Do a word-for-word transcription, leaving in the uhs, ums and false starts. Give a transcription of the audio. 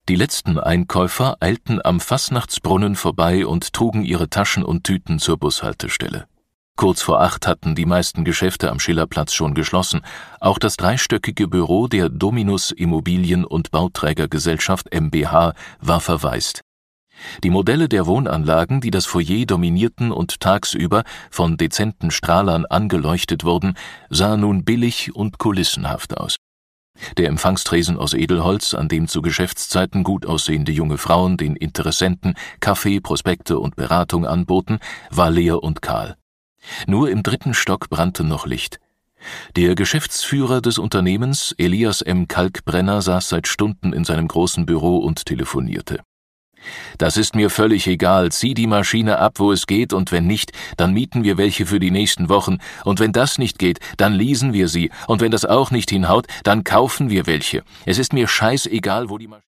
Die letzten Einkäufer eilten am Fastnachtsbrunnen vorbei und trugen ihre Taschen und Tüten zur Bushaltestelle. Kurz vor acht hatten die meisten Geschäfte am Schillerplatz schon geschlossen. Auch das dreistöckige Büro der Dominus Immobilien- und Bauträgergesellschaft M b H war verwaist. Die Modelle der Wohnanlagen, die das Foyer dominierten und tagsüber von dezenten Strahlern angeleuchtet wurden, sahen nun billig und kulissenhaft aus. Der Empfangstresen aus Edelholz, an dem zu Geschäftszeiten gut aussehende junge Frauen den Interessenten Kaffee, Prospekte und Beratung anboten, war leer und kahl. Nur im dritten Stock brannte noch Licht. Der Geschäftsführer des Unternehmens, Elias M. Kalkbrenner, saß seit Stunden in seinem großen Büro und telefonierte. »Das ist mir völlig egal, zieh die Maschine ab, wo es geht, und wenn nicht, dann mieten wir welche für die nächsten Wochen, und wenn das nicht geht, dann leasen wir sie, und wenn das auch nicht hinhaut, dann kaufen wir welche. Es ist mir scheißegal, wo die Maschine